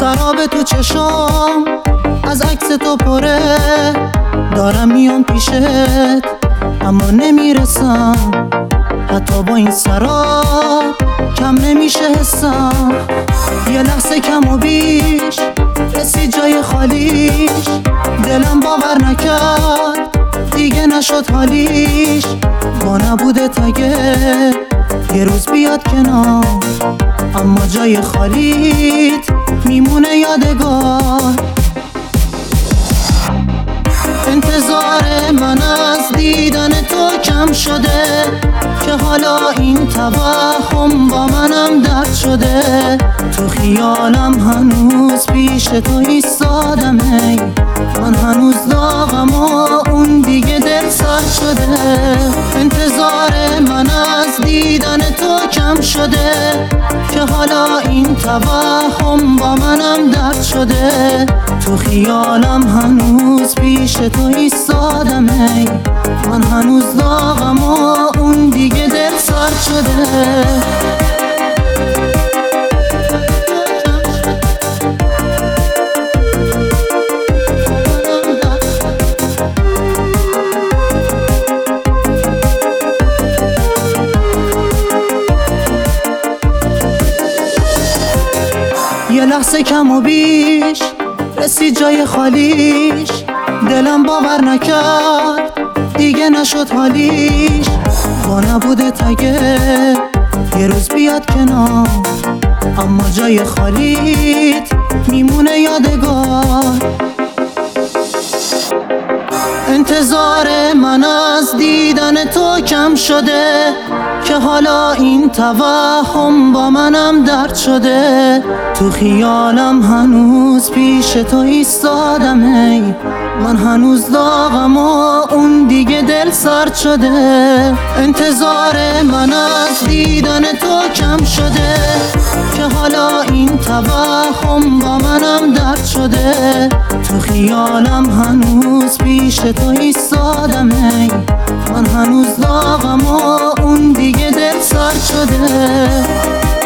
خراب تو چشام از عکس تو پره، دارم میام پیشت اما نمیرسم، حتی با این سراب کم نمیشه حسم. یه لحظه کم و بیش رسید جای خالیش، دلم باور نکرد دیگه نشد حالیش. با نبوده تگه یه روز بیاد کنار، اما جای خالیت میمونه یادگار. انتظار من از دیدن تو کم شده، که حالا این توهم با منم درد شده. تو خیالم هنوز پیش تو ایستادم، ای من هنوز داغم و اون دیگه دل سرد شده. انتظار من از دیدن تو کم شده، که حالا این توهم با منم درد شده. تو خیالم هنوز پیش تو ایستادم، ای من هنوز داغم و اون دیگه دل سرد شده. یه لحظه کم و بیش رسید جای خالیش، دلم باور نکرد دیگه نشد حالیش. با نبوده تگه یه روز بیاد کنار، اما جای خالیت میمونه یادگار. انتظار من از دیدن تو کم شده، که حالا این توهم با منم درد شده. تو خیالم هنوز پیش تو ایستادم، ای من هنوز داغم و اون دیگه دل سرد شده. انتظار من از دیدن تو کم شده، که حالا این توهم با منم درد شده. تو خیالم هنوز پیش تو ایستادم، ای من هنوز داغم و اون دیگه دل سرد شده.